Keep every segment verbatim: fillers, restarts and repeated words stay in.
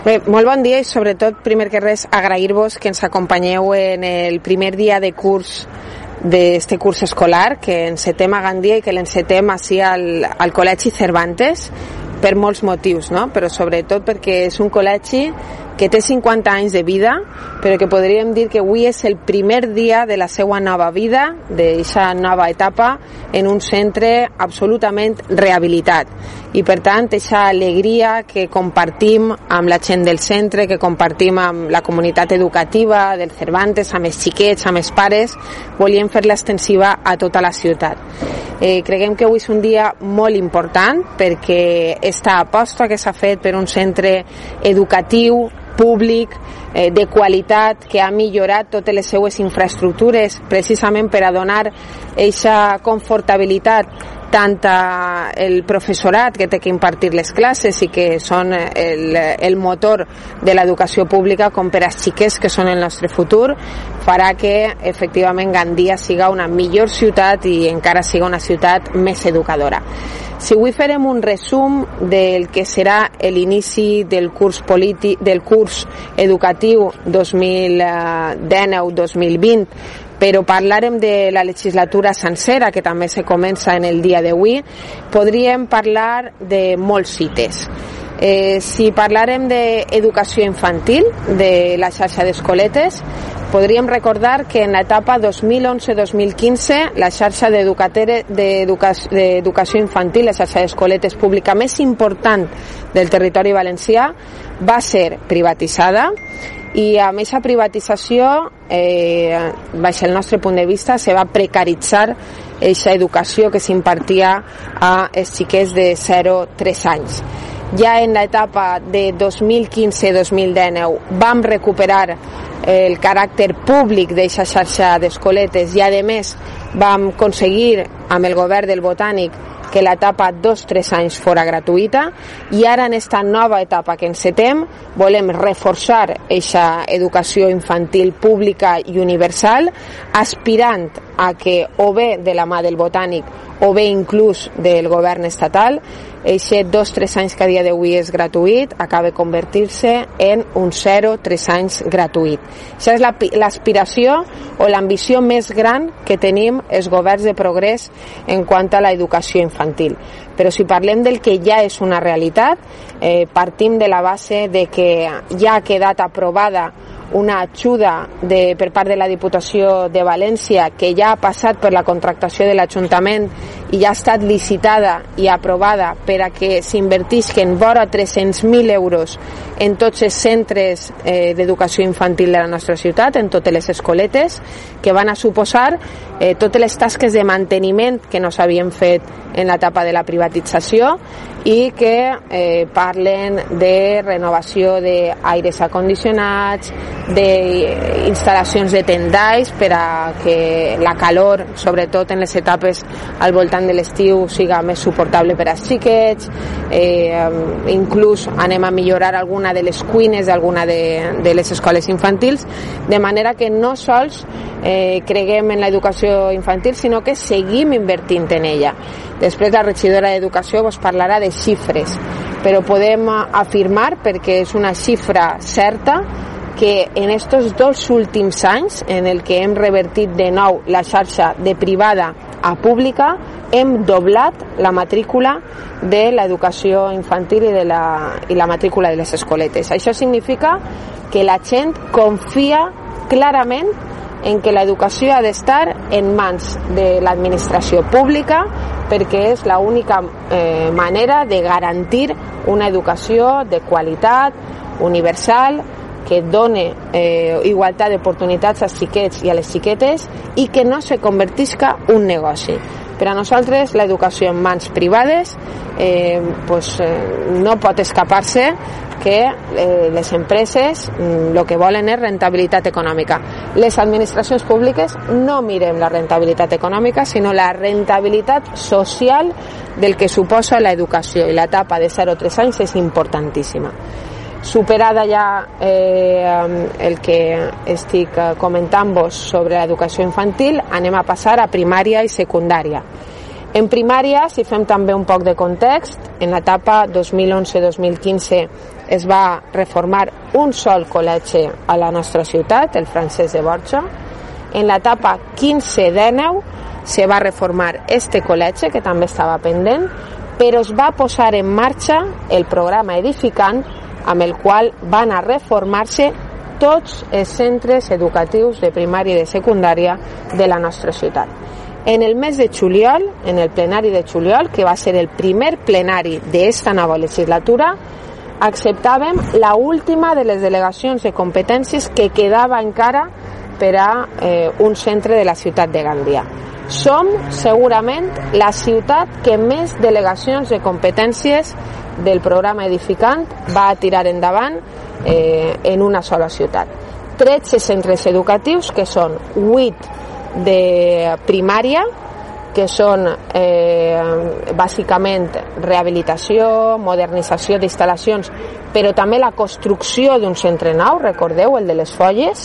Bé, molt bon dia i sobretot, primer que res, agrair-vos que ens acompanyeu en el primer dia de curs d'este curs escolar, que encetem a Gandia i que l'encetem així al, al Col·legi Cervantes per molts motius, no? Però sobretot perquè és un col·legi que té cinquanta anys de vida, però que podríem dir que avui és el primer dia de la seva nova vida, d'aquesta nova etapa, en un centre absolutament rehabilitat. I per tant, aquesta alegria que compartim amb la gent del centre, que compartim amb la comunitat educativa del Cervantes, amb els xiquets, amb els pares, volíem fer-la extensiva a tota la ciutat. Eh, creguem que avui és un dia molt important perquè esta aposta que s'ha fet per un centre educatiu públic, eh, de qualitat, que ha millorat totes les seues infraestructures precisament per a donar aquesta confortabilitat tant al professorat que té que impartir les classes i que són el, el motor de l'educació pública com per als xiquets que són el nostre futur, farà que efectivament Gandia siga una millor ciutat i encara siga una ciutat més educadora. Si avui farem un resum del que serà l'inici del curs polític, del curs educatiu dos mil dinou dos mil vint, però parlarem de la legislatura sencera, que també se comença en el dia d'avui, podríem parlar de molts cites. Eh, si parlarem d'educació infantil, de la xarxa d'escoletes, podríem recordar que en l'etapa dos mil onze dos mil quinze la xarxa d'educació infantil, la xarxa d'escoletes pública més important del territori valencià, va ser privatitzada i amb aquesta privatització, eh, baix el nostre punt de vista, se va precaritzar aquesta educació que s'impartia als xiquets de zero a tres anys. Ja en l'etapa de dos mil quinze dos mil dinou vam recuperar el caràcter públic d'aquesta xarxa d'escoletes i, a més, vam aconseguir amb el govern del Botànic que l'etapa dos a tres anys fora gratuïta, i ara en esta nova etapa que encetem volem reforçar aquesta educació infantil pública i universal, aspirant a que o bé de la mà del Botànic o bé inclús del govern estatal, aquest dos a tres anys que a dia d'avui és gratuït acaba convertir-se en un zero a tres anys gratuït. Això és l'aspiració o l'ambició més gran que tenim els governs de progrés en quant a l'educació infantil. Però si parlem del que ja és una realitat, eh, partim de la base de que ja ha quedat aprovada una ajuda de, per part de la Diputació de València, que ja ha passat per la contractació de l'Ajuntament i ja ha estat licitada i aprovada per a que s'invertisquen vora tres-cents mil euros en tots els centres eh, d'educació infantil de la nostra ciutat, en totes les escoletes, que van a suposar eh, totes les tasques de manteniment que no s'havien fet en l'etapa de la privatització i que eh, parlen de renovació d'aires acondicionats, d'instal·lacions de tendalls per a que la calor, sobretot en les etapes al voltant de l'estiu, siga més suportable per als xiquets, eh, inclús anem a millorar alguna de les cuines d'alguna de, de les escoles infantils, de manera que no sols eh, creguem en l'educació infantil, sinó que seguim invertint en ella. Després la regidora d'Educació vos parlarà de xifres, però podem afirmar, perquè és una xifra certa, que en estos dos últims anys, en el que hem revertit de nou la xarxa de privada a pública, hem doblat la matrícula de l'educació infantil i, de la, i la matrícula de les escoletes. Això significa que la gent confia clarament en que l'educació ha d'estar en mans de l'administració pública, perquè és l'única eh, manera de garantir una educació de qualitat, universal, que done eh, igualtat d'oportunitats als xiquets i a les xiquetes i que no se convertisca un negoci. Per a nosaltres l'educació en mans privades eh, pues, eh, no pot escapar-se que eh, les empreses el mm, que volen és rentabilitat econòmica. Les administracions públiques no mirem la rentabilitat econòmica, sinó la rentabilitat social del que suposa l'educació, i l'etapa de zero a tres anys és importantíssima. Superada ja eh, el que estic comentant-vos sobre l'educació infantil, anem a passar a primària i secundària. En primària, si fem també un poc de context, en l'etapa dos mil onze dos mil quinze es va reformar un sol col·legi a la nostra ciutat, el Francesc de Borja. En l'etapa quinze dinou se va reformar este col·legi, que també estava pendent, però es va posar en marxa el programa edificant, amb el qual van a reformar-se tots els centres educatius de primària i de secundària de la nostra ciutat. En el mes de juliol, en el plenari de juliol, que va ser el primer plenari d'esta nova legislatura, acceptàvem la última de les delegacions de competències que quedava encara per a eh, un centre de la ciutat de Gandia. Som segurament la ciutat que més delegacions de competències del programa edificant va tirar endavant eh, en una sola ciutat. tretze centres educatius, que són vuit de primària, que són eh, bàsicament rehabilitació, modernització d'instal·lacions, però també la construcció d'un centre nou, recordeu, el de les Folles,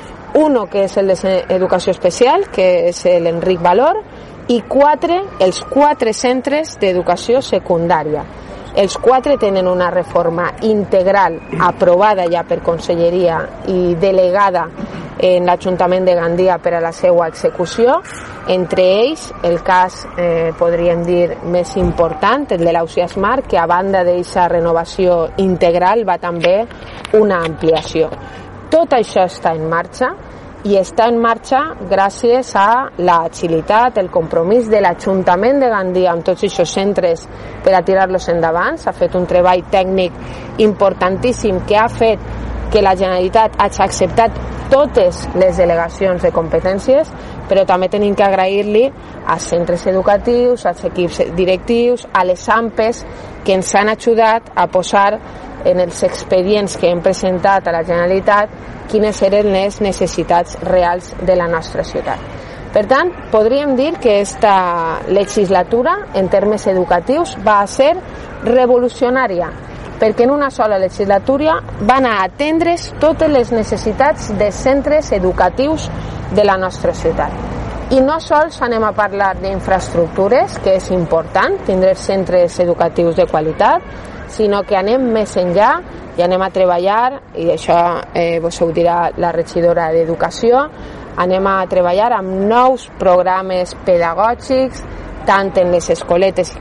uno que és el d'educació especial, que és l'Enric Valor, i quatre, els quatre centres d'educació secundària. Els quatre tenen una reforma integral aprovada ja per Conselleria i delegada en l'Ajuntament de Gandia per a la seva execució. Entre ells, el cas, eh, podríem dir, més important, el de l'Ausiàs Mar, que a banda d'aquesta renovació integral va també una ampliació. Tot això està en marxa, i està en marxa gràcies a l'agilitat, el compromís de l'Ajuntament de Gandia amb tots aquests centres per a tirar-los endavant. S'ha fet un treball tècnic importantíssim que ha fet que la Generalitat hagi acceptat totes les delegacions de competències, però també tenim que agrair-li als centres educatius, als equips directius, a les A M Pes, que ens han ajudat a posar en els expedients que hem presentat a la Generalitat quines eren les necessitats reals de la nostra ciutat. Per tant, podríem dir que aquesta legislatura, en termes educatius, va ser revolucionària, perquè en una sola legislatura van a atendre's totes les necessitats de centres educatius de la nostra ciutat. I no sols anem a parlar d'infraestructures, que és important, tindre centres educatius de qualitat, sinó que anem més enllà i anem a treballar, i això eh, vos ho dirà la regidora d'Educació, anem a treballar amb nous programes pedagògics, tant en les escoletes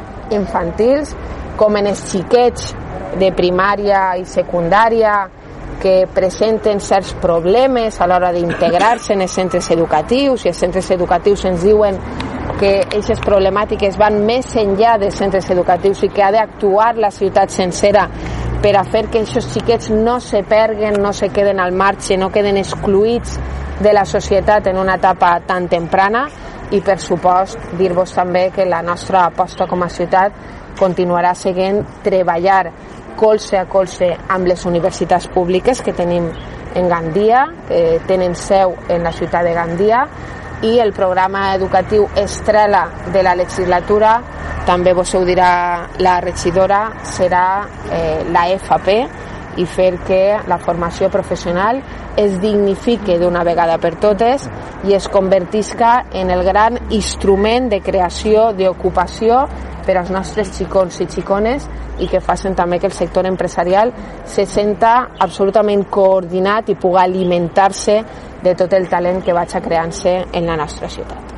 infantils com en els xiquets de primària i secundària que presenten certs problemes a l'hora d'integrar-se en els centres educatius, i els centres educatius ens diuen que aquestes problemàtiques van més enllà dels centres educatius i que ha d'actuar la ciutat sencera per a fer que aquests xiquets no se perguen, no se queden al marge, no queden excluïts de la societat en una etapa tan temprana. I per supost dir-vos també que la nostra aposta com a ciutat continuarà seguint treballar colze a colze amb les universitats públiques que tenim en Gandia, que tenen seu en la ciutat de Gandia, i el programa educatiu estrella de la legislatura, també vos ho dirà la regidora, serà eh, la F P, i fer que la formació professional es dignifique d'una vegada per totes i es convertisca en el gran instrument de creació d'ocupació per als nostres xicons i xicones, i que facin també que el sector empresarial se senta absolutament coordinat i pugui alimentar-se de tot el talent que vaig creant-se en la nostra ciutat.